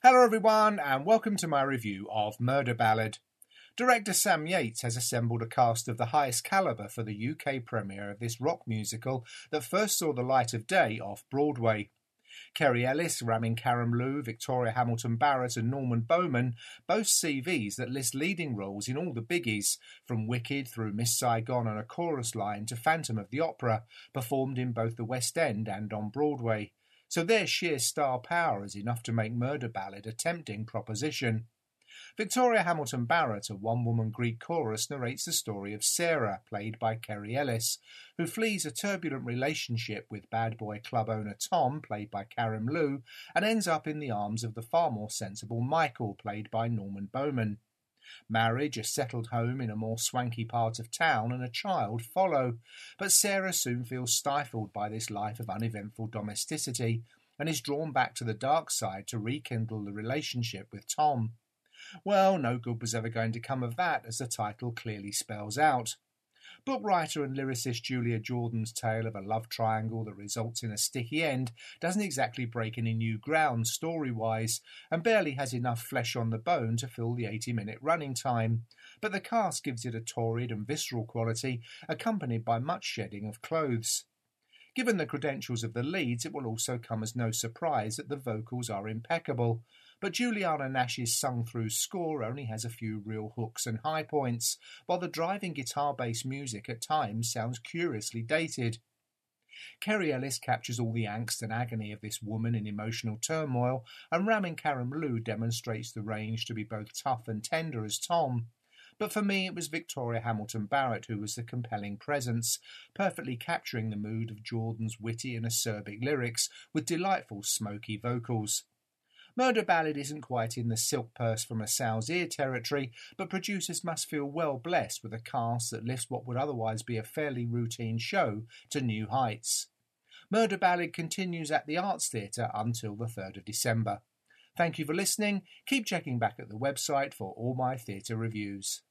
Hello everyone and welcome to my review of Murder Ballad. Director Sam Yates has assembled a cast of the highest calibre for the UK premiere of this rock musical that first saw the light of day off Broadway. Kerry Ellis, Ramin Karimloo, Victoria Hamilton-Barrett and Norman Bowman boast CVs that list leading roles in all the biggies, from Wicked through Miss Saigon and A Chorus Line to Phantom of the Opera, performed in both the West End and on Broadway. So their sheer star power is enough to make Murder Ballad a tempting proposition. Victoria Hamilton-Barrett, a one-woman Greek chorus, narrates the story of Sarah, played by Kerry Ellis, who flees a turbulent relationship with bad boy club owner Tom, played by Karimloo, and ends up in the arms of the far more sensible Michael, played by Norman Bowman. Marriage, a settled home in a more swanky part of town, and a child follow, but Sarah soon feels stifled by this life of uneventful domesticity and is drawn back to the dark side to rekindle the relationship with Tom. Well, no good was ever going to come of that, as the title clearly spells out. Book writer and lyricist Julia Jordan's tale of a love triangle that results in a sticky end doesn't exactly break any new ground story-wise, and barely has enough flesh on the bone to fill the 80-minute running time, but the cast gives it a torrid and visceral quality, accompanied by much shedding of clothes. Given the credentials of the leads, it will also come as no surprise that the vocals are impeccable, but Juliana Nash's sung-through score only has a few real hooks and high points, while the driving guitar-based music at times sounds curiously dated. Kerry Ellis captures all the angst and agony of this woman in emotional turmoil, and Ramin Karimloo demonstrates the range to be both tough and tender as Tom. But for me it was Victoria Hamilton-Barrett who was the compelling presence, perfectly capturing the mood of Jordan's witty and acerbic lyrics with delightful smoky vocals. Murder Ballad isn't quite in the silk purse from a sow's ear territory, but producers must feel well blessed with a cast that lifts what would otherwise be a fairly routine show to new heights. Murder Ballad continues at the Arts Theatre until the 3rd of December. Thank you for listening. Keep checking back at the website for all my theatre reviews.